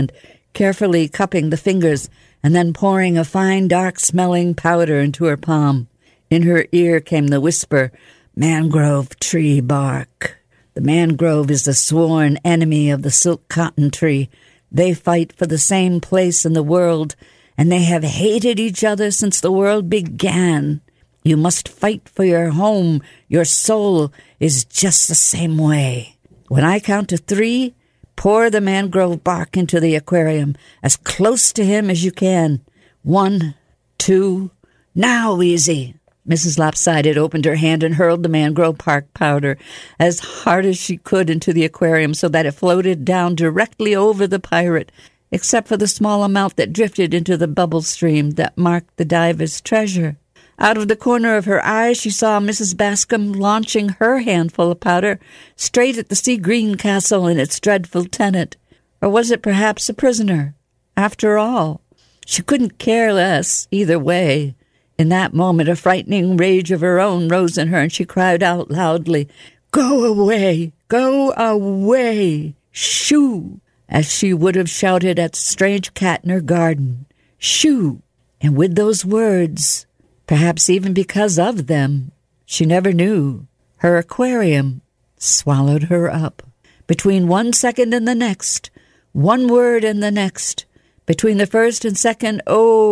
carefully cupping the fingers and then pouring a fine, dark-smelling powder into her palm. In her ear came the whisper, "Mangrove tree bark." The mangrove is the sworn enemy of the silk cotton tree. They fight for the same place in the world, and they have hated each other since the world began. You must fight for your home. Your soul is just the same way. When I count to three, pour the mangrove bark into the aquarium as close to him as you can. One, two, now, Easy. Missus Lopsided opened her hand and hurled the mangrove bark powder as hard as she could into the aquarium so that it floated down directly over the pirate, except for the small amount that drifted into the bubble stream that marked the diver's treasure. Out of the corner of her eye, she saw Missus Bascom launching her handful of powder straight at the sea green castle and its dreadful tenant. Or was it perhaps a prisoner? After all, she couldn't care less either way. In that moment, a frightening rage of her own rose in her, and she cried out loudly, "Go away! Go away! Shoo!" as she would have shouted at the strange cat in her garden. Shoo! And with those words, perhaps even because of them, she never knew, her aquarium swallowed her up. Between one second and the next, one word and the next, between the first and second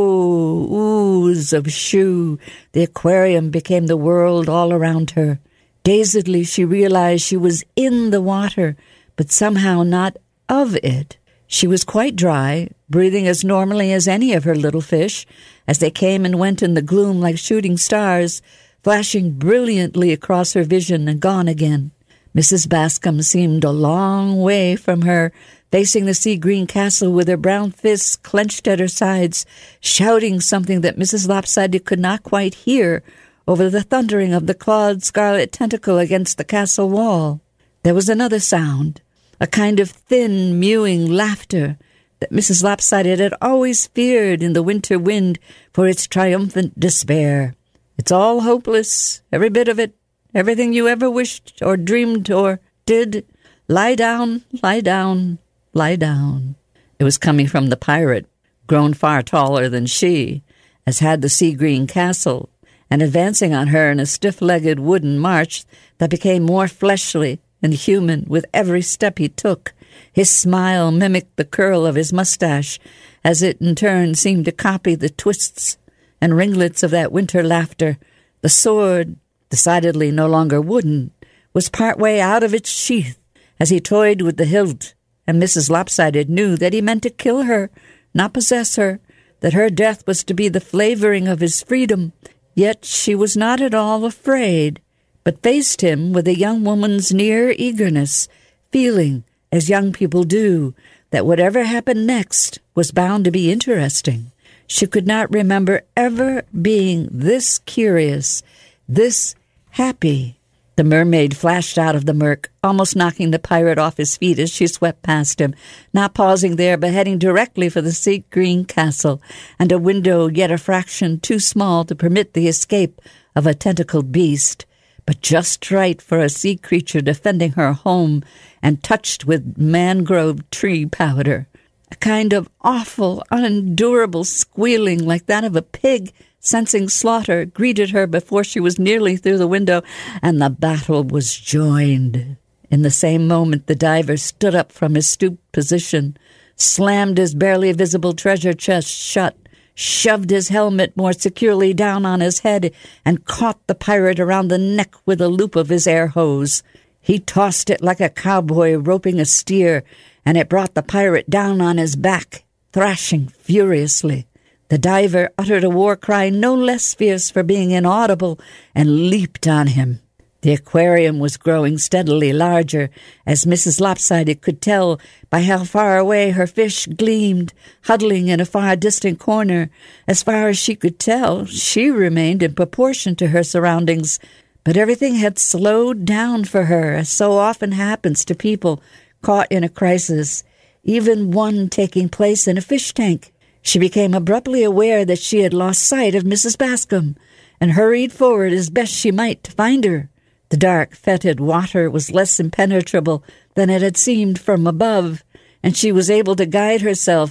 oh, oohs of shoo, the aquarium became the world all around her. Dazedly, she realized she was in the water, but somehow not of it. She was quite dry, breathing as normally as any of her little fish, as they came and went in the gloom like shooting stars, flashing brilliantly across her vision and gone again. Missus Bascom seemed a long way from her, facing the sea-green castle with her brown fists clenched at her sides, shouting something that Missus Lopsided could not quite hear over the thundering of the clawed scarlet tentacle against the castle wall. There was another sound, a kind of thin, mewing laughter that Missus Lopsided had always feared in the winter wind for its triumphant despair. "It's all hopeless, every bit of it, everything you ever wished or dreamed or did. Lie down, lie down, lie down." It was coming from the pirate, grown far taller than she, as had the sea-green castle, and advancing on her in a stiff-legged wooden march that became more fleshly and human with every step he took. His smile mimicked the curl of his mustache, as it in turn seemed to copy the twists and ringlets of that winter laughter. The sword, decidedly no longer wooden, was part way out of its sheath as he toyed with the hilt, and Missus Lopsided knew that he meant to kill her, not possess her, that her death was to be the flavoring of his freedom. Yet she was not at all afraid, but faced him with a young woman's near eagerness, feeling, as young people do, that whatever happened next was bound to be interesting. She could not remember ever being this curious, this happy. The mermaid flashed out of the murk, almost knocking the pirate off his feet as she swept past him, not pausing there, but heading directly for the sea-green castle, and a window yet a fraction too small to permit the escape of a tentacled beast, but just right for a sea creature defending her home and touched with mangrove tree powder. A kind of awful, unendurable squealing like that of a pig sensing slaughter greeted her before she was nearly through the window, and the battle was joined. In the same moment, the diver stood up from his stooped position, slammed his barely visible treasure chest shut, shoved his helmet more securely down on his head, and caught the pirate around the neck with a loop of his air hose. He tossed it like a cowboy roping a steer, and it brought the pirate down on his back, thrashing furiously. The diver uttered a war cry no less fierce for being inaudible and leaped on him. The aquarium was growing steadily larger, as Missus Lopsided could tell by how far away her fish gleamed, huddling in a far distant corner. As far as she could tell, she remained in proportion to her surroundings, but everything had slowed down for her, as so often happens to people caught in a crisis, even one taking place in a fish tank. She became abruptly aware that she had lost sight of Missus Bascom, and hurried forward as best she might to find her. The dark, fetid water was less impenetrable than it had seemed from above, and she was able to guide herself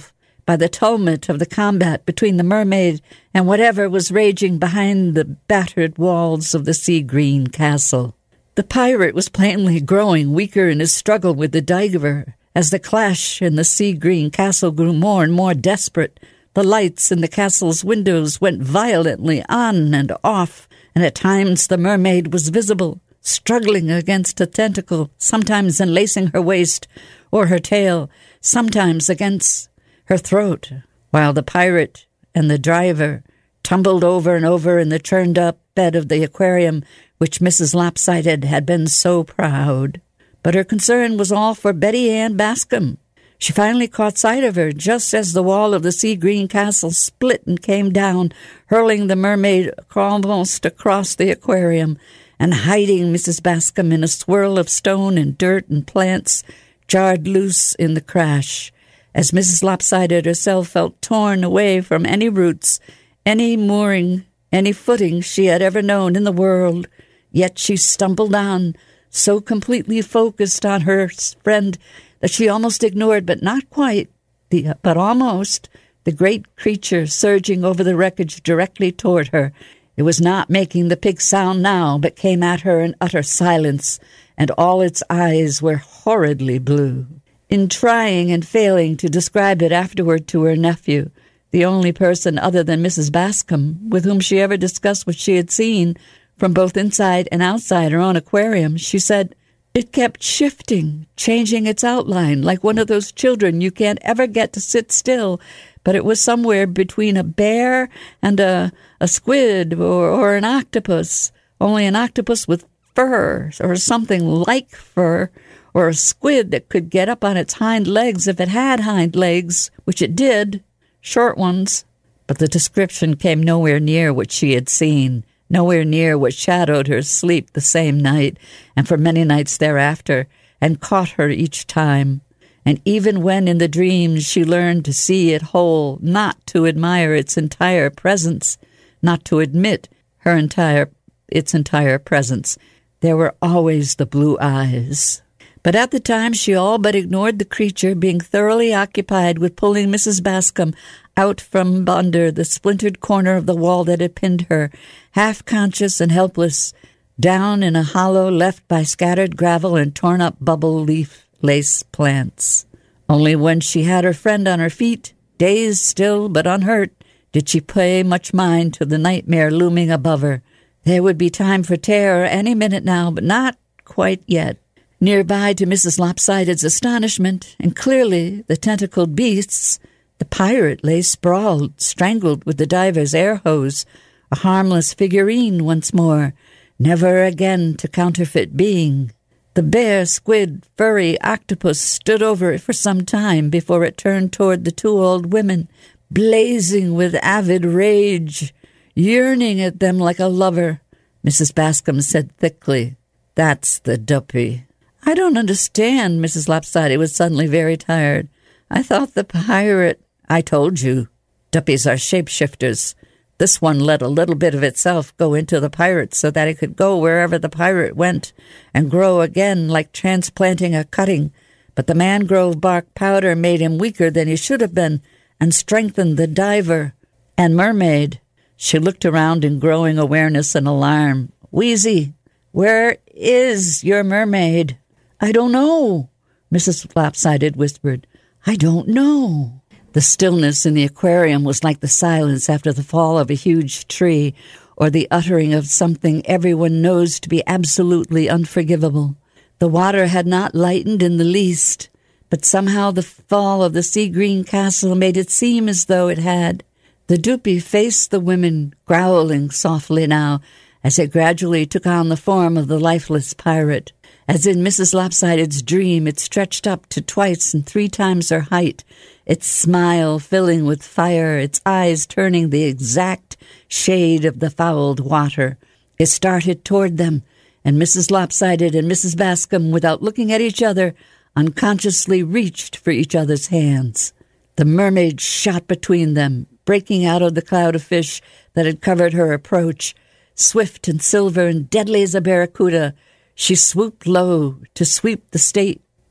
by the tumult of the combat between the mermaid and whatever was raging behind the battered walls of the sea-green castle. The pirate was plainly growing weaker in his struggle with the diver. As the clash in the sea-green castle grew more and more desperate, the lights in the castle's windows went violently on and off, and at times the mermaid was visible, struggling against a tentacle, sometimes enlacing her waist or her tail, sometimes against her throat, while the pirate and the driver tumbled over and over in the churned-up bed of the aquarium which Missus Lopsided had been so proud. But her concern was all for Betty Ann Bascom. She finally caught sight of her just as the wall of the sea-green castle split and came down, hurling the mermaid almost across the aquarium and hiding Missus Bascom in a swirl of stone and dirt and plants jarred loose in the crash, as Missus Lopsided herself felt torn away from any roots, any mooring, any footing she had ever known in the world. Yet she stumbled on, so completely focused on her friend that she almost ignored, but not quite, the, but almost, the great creature surging over the wreckage directly toward her. It was not making the pig sound now, but came at her in utter silence, and all its eyes were horridly blue. In trying and failing to describe it afterward to her nephew, the only person other than Missus Bascom with whom she ever discussed what she had seen from both inside and outside her own aquarium, she said, "It kept shifting, changing its outline, like one of those children you can't ever get to sit still, but it was somewhere between a bear and a, a squid or, or an octopus, only an octopus with fur or something like fur, or a squid that could get up on its hind legs if it had hind legs, which it did, short ones." But the description came nowhere near what she had seen, nowhere near what shadowed her sleep the same night and for many nights thereafter, and caught her each time. And even when in the dreams she learned to see it whole, not to admire its entire presence, not to admit her entire its entire presence, there were always the blue eyes. But at the time she all but ignored the creature, being thoroughly occupied with pulling Missus Bascom out from under the splintered corner of the wall that had pinned her, half-conscious and helpless, down in a hollow left by scattered gravel and torn-up bubble-leaf lace plants. Only when she had her friend on her feet, dazed still but unhurt, did she pay much mind to the nightmare looming above her. There would be time for terror any minute now, but not quite yet. Nearby, to Missus Lopsided's astonishment, and clearly the tentacled beasts, the pirate lay sprawled, strangled with the diver's air hose, a harmless figurine once more, never again to counterfeit being. The bear, squid, furry octopus stood over it for some time before it turned toward the two old women, blazing with avid rage, yearning at them like a lover. Missus Bascom said thickly, "That's the duppy." "I don't understand." Missus Lopsided was suddenly very tired. "I thought the pirate—" "I told you. Duppies are shapeshifters. This one let a little bit of itself go into the pirate so that it could go wherever the pirate went and grow again like transplanting a cutting. But the mangrove bark powder made him weaker than he should have been and strengthened the diver and mermaid." She looked around in growing awareness and alarm. "Wheezy, where is your mermaid?" "I don't know," Missus Lopsided whispered. "I don't know." The stillness in the aquarium was like the silence after the fall of a huge tree or the uttering of something everyone knows to be absolutely unforgivable. The water had not lightened in the least, but somehow the fall of the sea-green castle made it seem as though it had. The duppy faced the women, growling softly now, as it gradually took on the form of the lifeless pirate. As in Missus Lopsided's dream, it stretched up to twice and three times her height, its smile filling with fire, its eyes turning the exact shade of the fouled water. It started toward them, and Missus Lopsided and Missus Bascom, without looking at each other, unconsciously reached for each other's hands. The mermaid shot between them, breaking out of the cloud of fish that had covered her approach. Swift and silver and deadly as a barracuda, she swooped low to sweep the state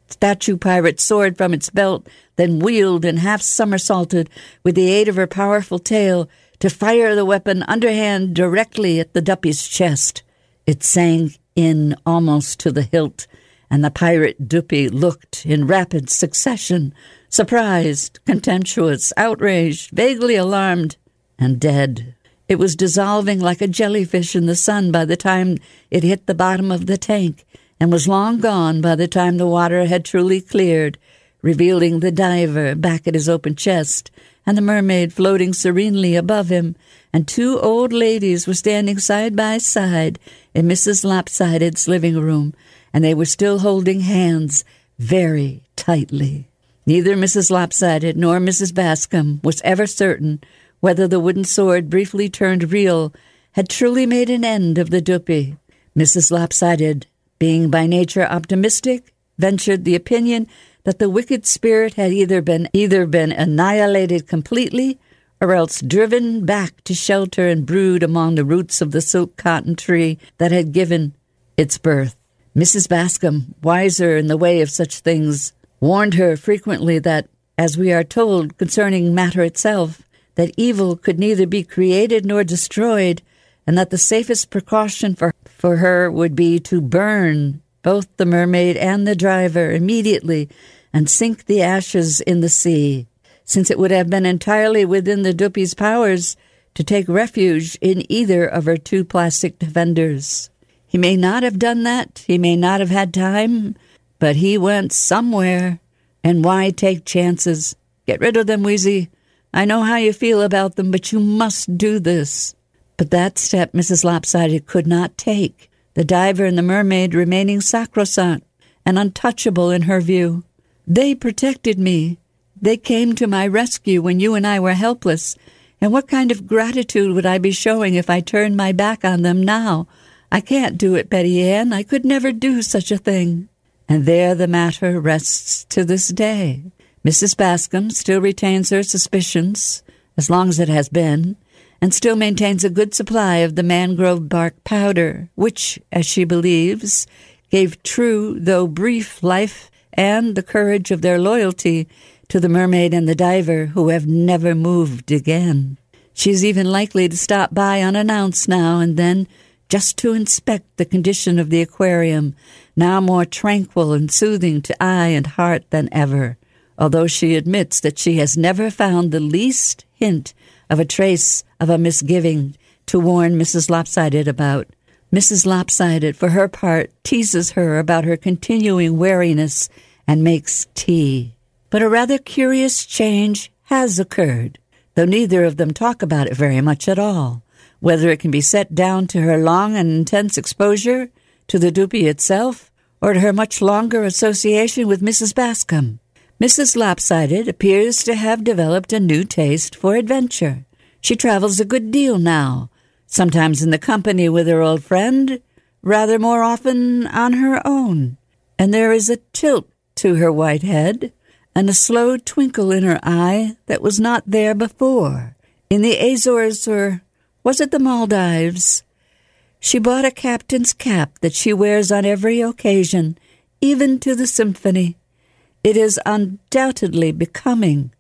statue pirate soared from its belt, then wheeled and half-somersaulted with the aid of her powerful tail to fire the weapon underhand directly at the duppy's chest. It sank in almost to the hilt, and the pirate duppy looked in rapid succession, surprised, contemptuous, outraged, vaguely alarmed, and dead. It was dissolving like a jellyfish in the sun by the time it hit the bottom of the tank, and was long gone by the time the water had truly cleared, revealing the diver back at his open chest, and the mermaid floating serenely above him, and two old ladies were standing side by side in Missus Lopsided's living room, and they were still holding hands very tightly. Neither Missus Lopsided nor Missus Bascom was ever certain whether the wooden sword briefly turned real had truly made an end of the duppy. Missus Lopsided, being by nature optimistic, ventured the opinion that the wicked spirit had either been either been annihilated completely or else driven back to shelter and brood among the roots of the silk cotton tree that had given its birth. Missus Bascom, wiser in the way of such things, warned her frequently that, as we are told concerning matter itself, that evil could neither be created nor destroyed, and that the safest precaution for, for her would be to burn both the mermaid and the driver immediately and sink the ashes in the sea, since it would have been entirely within the duppy's powers to take refuge in either of her two plastic defenders. He may not have done that, he may not have had time, but he went somewhere, and why take chances? Get rid of them, Wheezy. I know how you feel about them, but you must do this. But that step Missus Lopsided could not take, the diver and the mermaid remaining sacrosanct and untouchable in her view. They protected me. They came to my rescue when you and I were helpless, and what kind of gratitude would I be showing if I turned my back on them now? I can't do it, Betty Ann. I could never do such a thing. And there the matter rests to this day. Missus Bascom still retains her suspicions, as long as it has been, and still maintains a good supply of the mangrove bark powder, which, as she believes, gave true, though brief, life and the courage of their loyalty to the mermaid and the diver, who have never moved again. She's even likely to stop by unannounced now and then, just to inspect the condition of the aquarium, now more tranquil and soothing to eye and heart than ever, although she admits that she has never found the least hint of a trace of a misgiving to warn Missus Lopsided about. Missus Lopsided, for her part, teases her about her continuing wariness and makes tea. But a rather curious change has occurred, though neither of them talk about it very much at all, whether it can be set down to her long and intense exposure to the duppy itself, or to her much longer association with Missus Bascom. Missus Lopsided appears to have developed a new taste for adventure. She travels a good deal now, sometimes in the company with her old friend, rather more often on her own, and there is a tilt to her white head and a slow twinkle in her eye that was not there before. In the Azores, or was it the Maldives, she bought a captain's cap that she wears on every occasion, even to the symphony. It is undoubtedly becoming,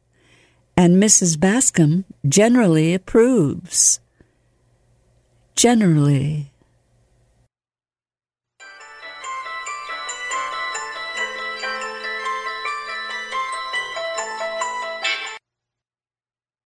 and Missus Bascom generally approves. Generally.